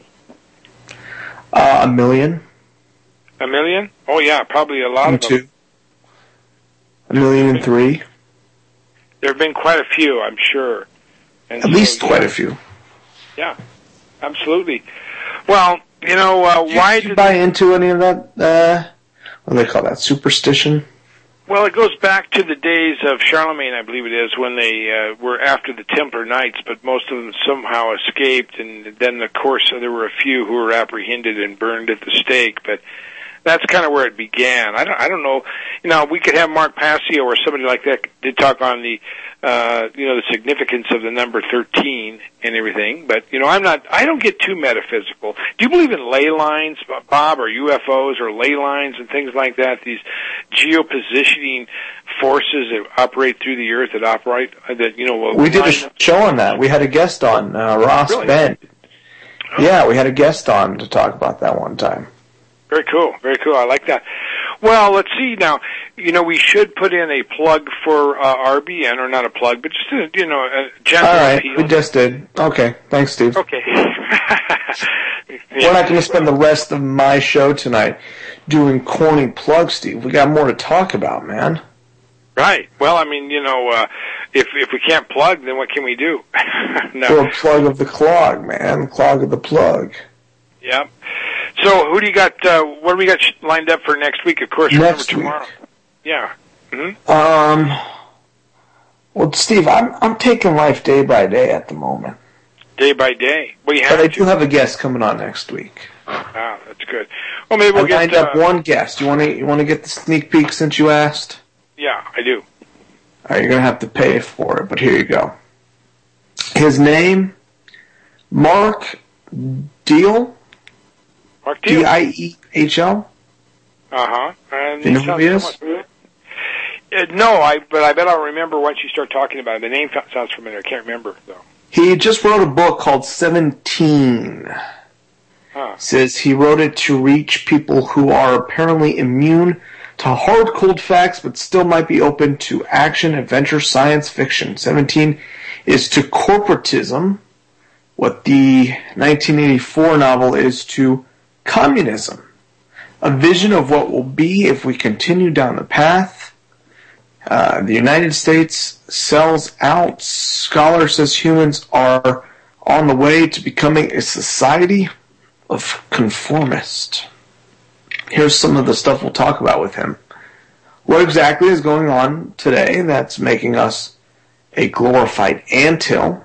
Uh, a million. A million? Oh, yeah, probably a lot and of two. them. A million and three. There have been quite a few, I'm sure. And At so, least yeah. quite a few. Yeah, absolutely. Well, you know, uh, did why you, did you did buy into any of that, uh, what do they call that, superstition? Well, it goes back to the days of Charlemagne, I believe it is, when they uh, were after the Templar Knights, but most of them somehow escaped, and then, of course, there were a few who were apprehended and burned at the stake, but that's kind of where it began. I don't, I don't know, you know, we could have Mark Passio or somebody like that did talk on the, uh, you know, the significance of the number thirteen and everything, but, you know, I'm not, I don't get too metaphysical. Do you believe in ley lines, Bob, or U F Os, or ley lines and things like that, these geopositioning forces that operate through the earth that operate, that, you know, We did a show on that. We had a guest on, uh, Ross Really? Bent. Oh. Yeah, we had a guest on to talk about that one time. Very cool, very cool. I like that. Well, let's see now. You know, we should put in a plug for uh, R B N, or not a plug, but just a, you know, a general All right, appeal. we just did. Okay, thanks, Steve. Okay. We're not going to spend the rest of my show tonight doing corny plugs, Steve. We got more to talk about, man. Right. Well, I mean, you know, uh, if if we can't plug, then what can we do? No. For a plug of the clog, man. Clog of the plug. Yeah. So, who do you got? Uh, what do we got lined up for next week? Of course, remember Next tomorrow. Yeah. Mm-hmm. Um. Well, Steve, I'm I'm taking life day by day at the moment. Day by day. Well, you have But I to. do have a guest coming on next week. Ah, that's good. Well, maybe we'll I get. lined Uh, up one guest. You want to you want to get the sneak peek since you asked? Yeah, I do. All right, you're gonna have to pay for it, but here you go. His name, Mark Deal. Mark Deal. D I E H L. Uh huh. And Do you know he who he sounds is? somewhat- Uh, no, I. But I bet I'll remember once you start talking about it. The name fa- sounds familiar. I can't remember though. He just wrote a book called seventeen. Huh. Says he wrote it to reach people who are apparently immune to hard, cold facts, but still might be open to action, adventure, science fiction. seventeen is to corporatism what the nineteen eighty-four novel is to communism. A vision of what will be if we continue down the path. Uh, the United States sells out. Scholar says humans are on the way to becoming a society of conformists. Here's some of the stuff we'll talk about with him. What exactly is going on today that's making us a glorified anthill?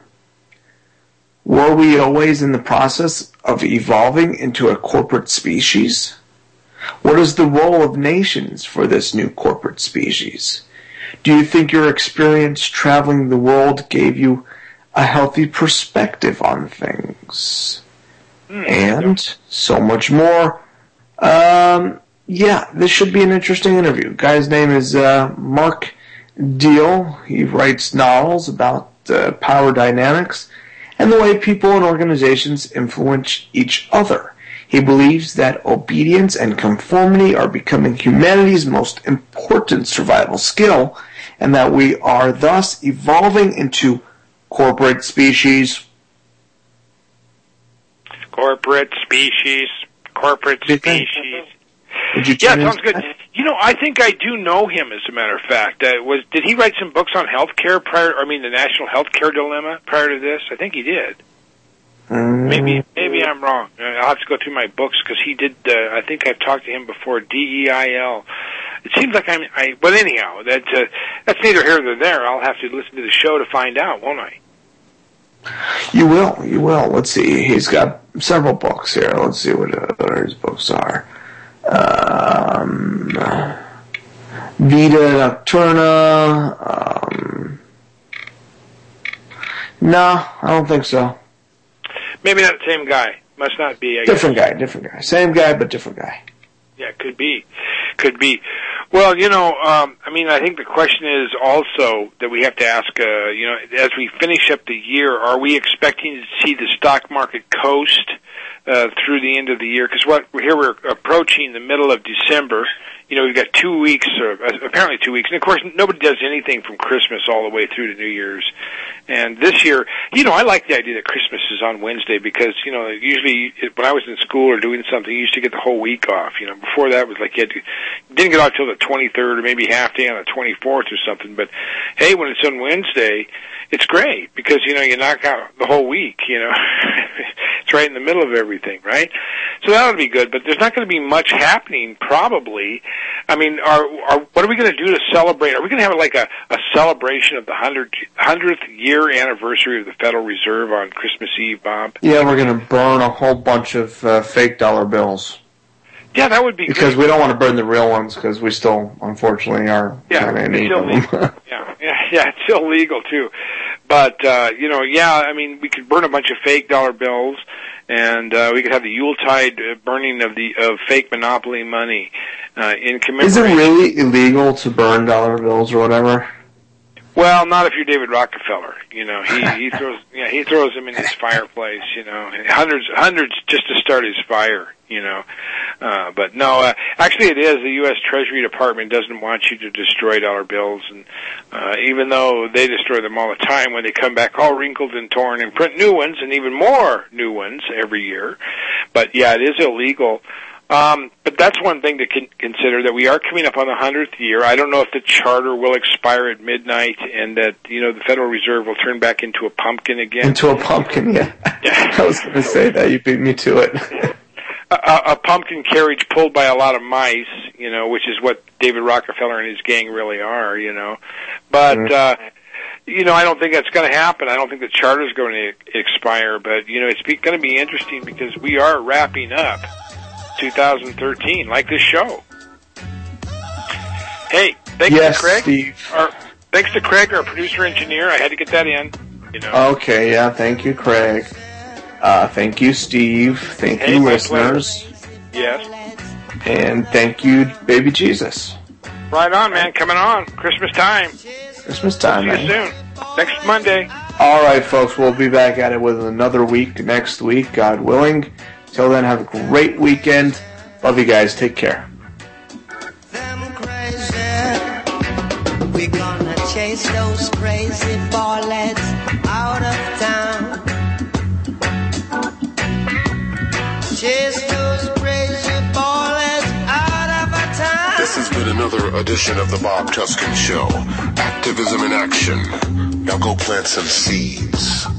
Were we always in the process of evolving into a corporate species? What is the role of nations for this new corporate species? Do you think your experience traveling the world gave you a healthy perspective on things? Mm, and yeah. so much more. Um, yeah, this should be an interesting interview. Guy's name is uh, Mark Deal. He writes novels about uh, power dynamics and the way people and organizations influence each other. He believes that obedience and conformity are becoming humanity's most important survival skill, and that we are thus evolving into corporate species. Corporate species. Corporate species. Would you yeah, sounds good. That? You know, I think I do know him, as a matter of fact. Uh, was Did he write some books on healthcare prior, I mean, the national healthcare dilemma prior to this? I think he did. Um, maybe maybe I'm wrong. I'll have to go through my books, because he did, uh, I think I've talked to him before, D E I L. It seems like I'm, I, but anyhow, that, uh, that's neither here nor there. I'll have to listen to the show to find out, won't I? You will, you will. Let's see. He's got several books here. Let's see what, uh, what his books are. Um, Vita Nocturna. Um, no, I don't think so. Maybe not the same guy. Must not be. I different guess. guy, different guy. Same guy, but different guy. Yeah, could be. Could be. Well, you know, um, I mean, I think the question is also that we have to ask, uh, you know, as we finish up the year, are we expecting to see the stock market coast uh, through the end of the year? Because what here we're approaching the middle of December. You know, we've got two weeks, or apparently two weeks. And, of course, nobody does anything from Christmas all the way through to New Year's. And this year, you know, I like the idea that Christmas is on Wednesday because, you know, usually when I was in school or doing something, you used to get the whole week off. You know, before that it was like you had to, you didn't get off till the twenty-third or maybe half day on the twenty-fourth or something. But, hey, when it's on Wednesday, it's great because, you know, you knock out the whole week, you know. It's right in the middle of everything, right? So that would be good, but there's not going to be much happening probably. I mean, are, are what are we going to do to celebrate? Are we going to have like a, a celebration of the hundredth year anniversary of the Federal Reserve on Christmas Eve, Bob? Yeah, we're going to burn a whole bunch of uh, fake dollar bills. Yeah, that would be because great. we don't want to burn the real ones because we still, unfortunately, are yeah, kind of in need of them. yeah, yeah, yeah, it's illegal too. But uh, you know, yeah, I mean, we could burn a bunch of fake dollar bills, and uh, we could have the Yuletide burning of the of fake monopoly money uh, in commemoration. Is it really illegal to burn dollar bills or whatever? Well, not if you're David Rockefeller. You know, he he throws yeah he throws them in his fireplace. You know, hundreds hundreds just to start his fire. You know, uh, but no, uh, actually it is. The U S Treasury Department doesn't want you to destroy dollar bills, and uh, even though they destroy them all the time, when they come back all wrinkled and torn and print new ones and even more new ones every year. But yeah, it is illegal. Um, but that's one thing to con- consider, that we are coming up on the hundredth year. I don't know if the charter will expire at midnight and that, you know, the Federal Reserve will turn back into a pumpkin again. Into a pumpkin, yeah. yeah. I was going to say that. You beat me to it. a, a pumpkin carriage pulled by a lot of mice, you know, which is what David Rockefeller and his gang really are, you know. But, mm-hmm. uh, you know, I don't think that's going to happen. I don't think the charter is going to expire. But, you know, it's going to be interesting because we are wrapping up two thousand thirteen, like this show. Hey, thanks yes, to Craig. Steve. Our, thanks to Craig, our producer engineer. I had to get that in. You know. Okay, yeah, thank you, Craig. Uh, thank you, Steve. Thank hey, you, listeners. Pleasure. Yes. And thank you, baby Jesus. Right on, man. Coming on. Christmas time. Christmas time, See man. you soon. Next Monday. All right, folks. We'll be back at it with another week next week, God willing. Till then, have a great weekend. Love you guys. Take care. Them crazy. We gonna chase those crazy ballets out of town. Chase those crazy ballets out of our town. This has been another edition of the Bob Tuskin Show. Activism in action. Now go plant some seeds.